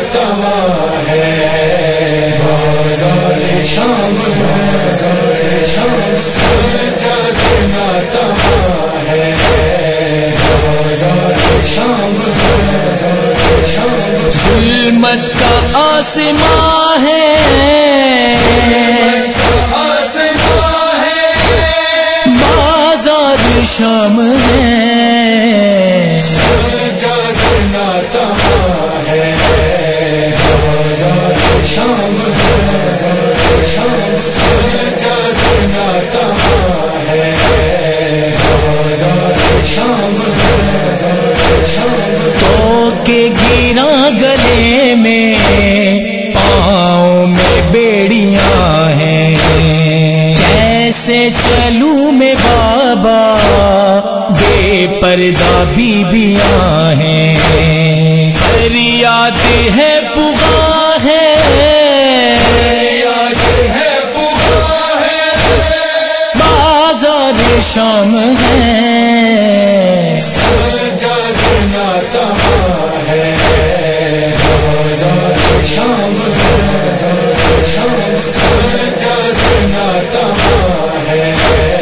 تواں ہے، بازار شام بازار شام سجاد ناتواں ہے، بازار شام بازار شام ظلمت کا آسمان ہے، بازار شام ہے، سجاد ناتواں ہے، بازار شام بازار شام سجاد ناتواں ہے، بازار شام بازار شام تو کے گرا گلے میں پاؤں میں بیڑیاں ہیں، کیسے چلوں میں بابا بے پردہ بیبیاں ہیں، فریاد ہے پکار ہے، بازار شام ہے، سجاد ناتواں ہے، بازار شام بازار شام سجاد ناتواں ہے،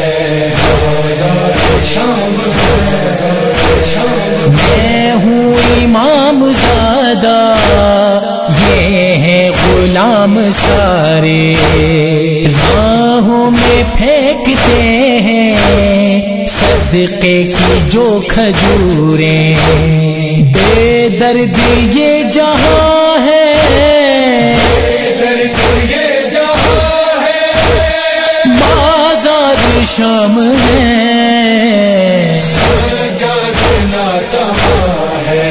بازار شام بازار شام میں ہوں امام زادہ یہ ہیں غلام سارے، راہوں میں پھینکتے ہیں صدقے کی جو کھجوریں، بے دردی یہ جہاں ہے، یہ جہاں ہے، بازار شام ہے، سجاد ناتواں ہے،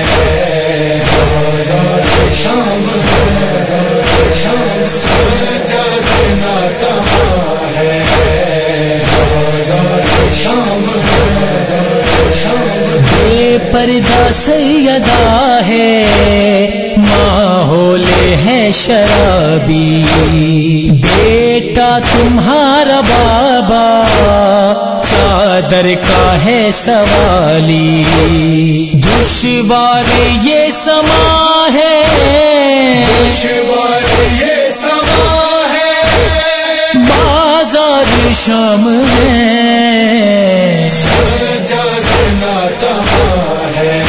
بازار شام بازار شام سجاد ناتواں ہے، بازار شام بازار شام بے پردہ سیدہ ہے، ماحول ہے شرابی، بیٹا تمہارا بابا چادر کا ہے سوالی، دشوار یہ سما ہے، دشوار یہ سما ہے، بازار شام ہے، سجاد ناتواں ہے،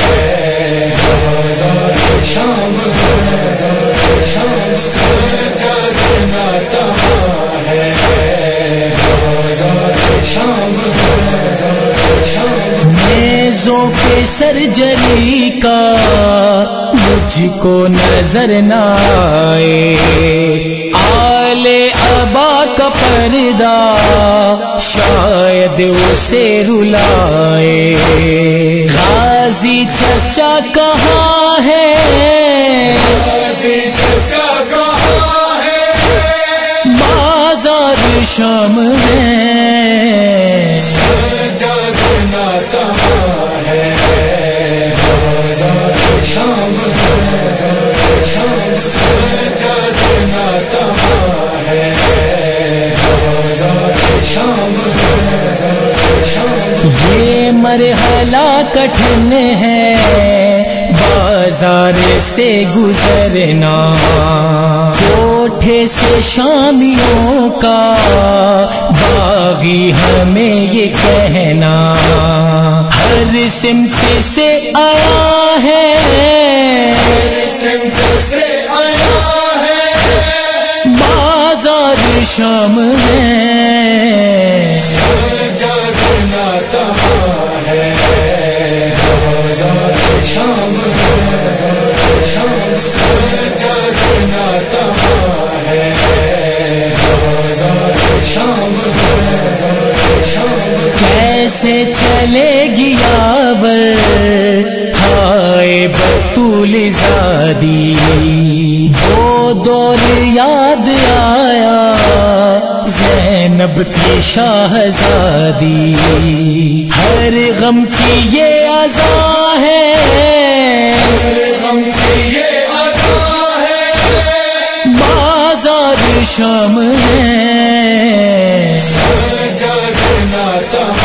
بازار شام بازار شام سجاد ناتواں ہے، بازار شام بازار شام نیزوں پہ سرجری کا مجھ کو نظر نہ آئے، آل ابا کا پردہ شاید اسے رلائے، غازی چچا کہاں ہے، غازی چچا کہاں ہے، بازار شام ہے، سجاد ناتواں ہے، بازار شام بازار شام سجاد ناتواں ہے، بازار شام بازار شام یہ مرحلہ کٹھن ہے بازار سے گزرنا، کوٹھے سے شامیوں کا باغی ہمیں یہ کہنا، ہر سمت سے آیا ہے، سمت سے آیا ہے، بازار شام ہے، سجاد ناتواں ہے، بازار شام بازار شام سجاد ناتواں ہے، بازار شام بازار شام کیسے چلے گی یاور ہائے بطول زادی، وہ دور یاد آیا زینب کی شاہزادی، ہر غم کی یہ عزا ہے، غم کی یہ عزا ہے، بازار شام ہے، سجاد ناتواں